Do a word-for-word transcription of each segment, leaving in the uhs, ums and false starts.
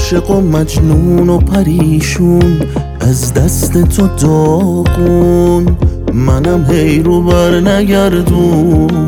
عاشق و مجنون و پریشون، از دست تو داغون، منم هی رو بر نگردون.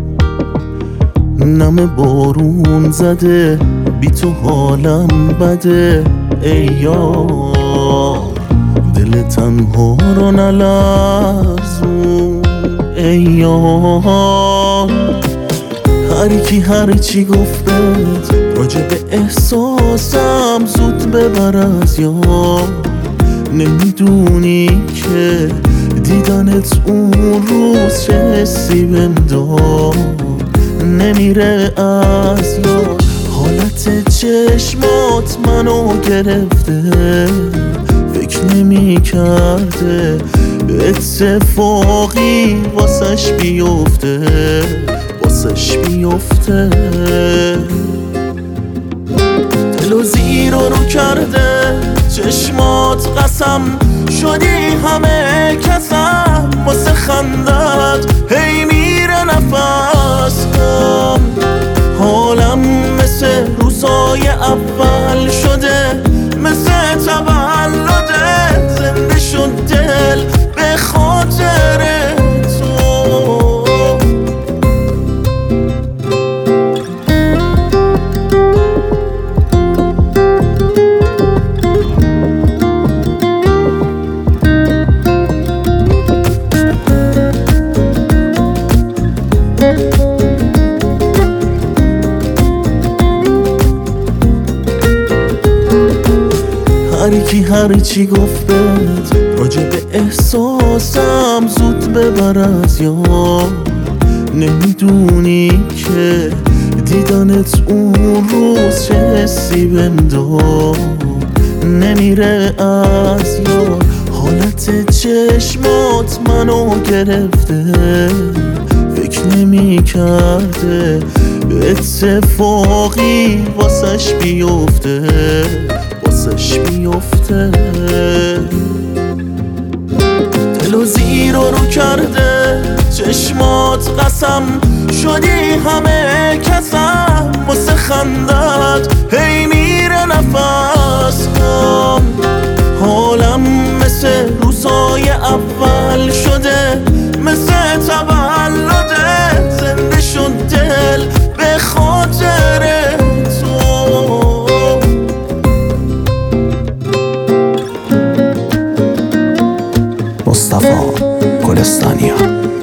نم بارون زده بی تو حالم بده، ای یار دل تنها رو نلرزون، ای یار. هر کی هر چی گفت بهت راجع به احساسم زود ببر از یاد. نمیدونی که دیدنت اون روز چه حسی بهم داد، نمیره از یاد. حالت چشمات منو گرفته، فکر نمی کرده اتفاقی واسش بیفته، واسش بیفته. دلو زیر و رو کرده چشمات، قسم شدی همه کسم واسه خندت، هی میره نفسم. حالم مثل روزای اول شده، مثل تولده زنده شد دل به خاطر تو. هر کی هر چی گفت بهت راجع به احساسم زود ببر از یاد. نمیدونی که دیدنت اون روز چه حسی بهم داد، نمیره از یاد. حالت چشمات منو گرفته، فکر نمی کرده اتفاقی واسش بیفته، واسش بیفته. دلو زیر و رو کرده چشمات، قسم شدی همه کسم واسه خندت، هی میره نفسم. حالم مثل روزای اول شده، مثل تولده زنده شد دل به خاطر تو. مصطفی گلستانیان.